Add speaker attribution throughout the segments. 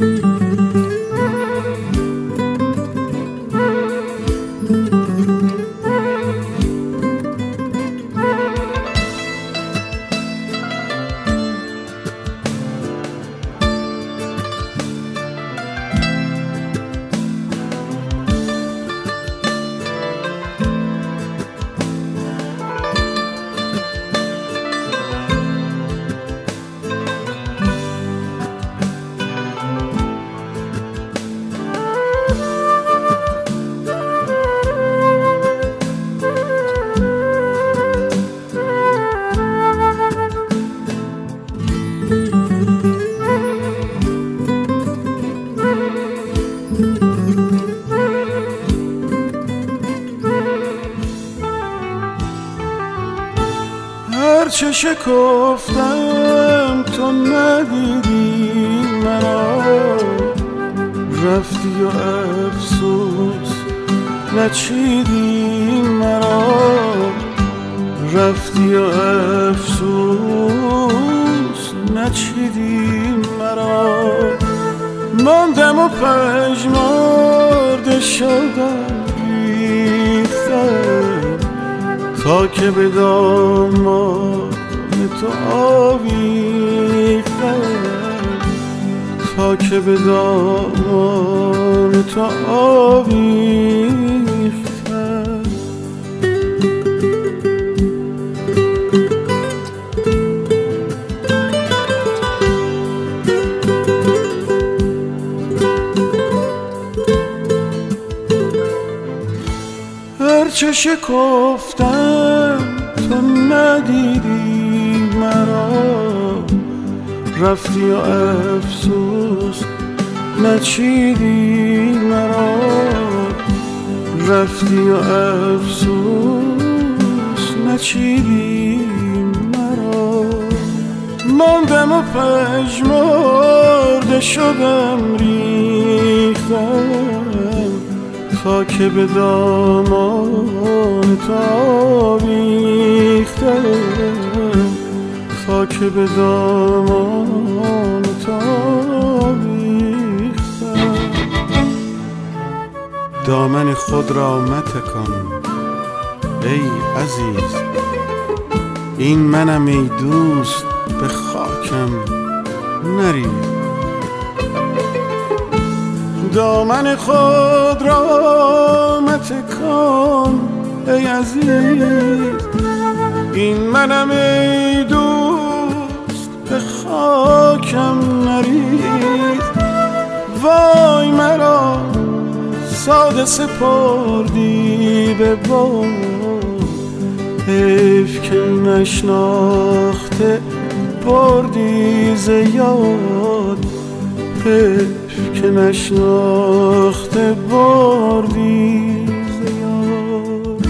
Speaker 1: هرچه شکفتم تو ندیدی مرا، رفتی و افسوس نچیدی مرا، رفتی و افسوس نچیدی مرا. ماندم و پژمرده شدم ریختم تا که به دامان تو آویختم، تا که به دامان تو آویختم. هرچه شکفتم تو ندیدی مرا، رفتی و افسوس نچیدی مرا، رفتی و افسوس نچیدی مرا. ماندم و پژمرده شدم ریختم تا که به دامان تو آویختم، تا که به دامان تو آویختم. دامن خود را متکن ای عزیز، این منم ای دوست به خاکم نریز. دامن خود را متکن ای عزیز، این منم ای دوست به خاکم نریز. وای مرا ساده سپردی به باد، حیف که نشناخته بردی ز یاد، حیف که نشناخته بردی ز یاد.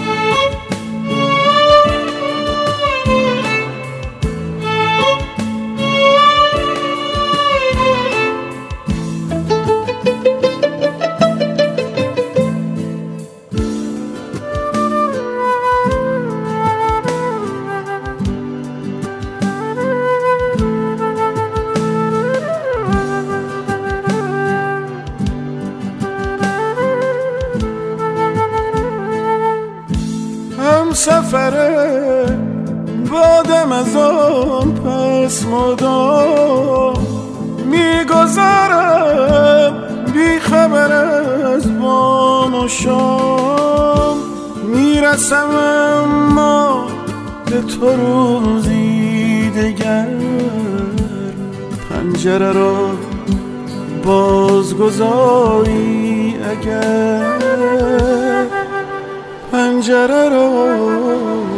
Speaker 1: سفره بادم از آن پس مدام میگذارم بی خبر از بام و شام. میرسم اما به تو روزی دگر، پنجره را بازگذاری اگر، پنجره را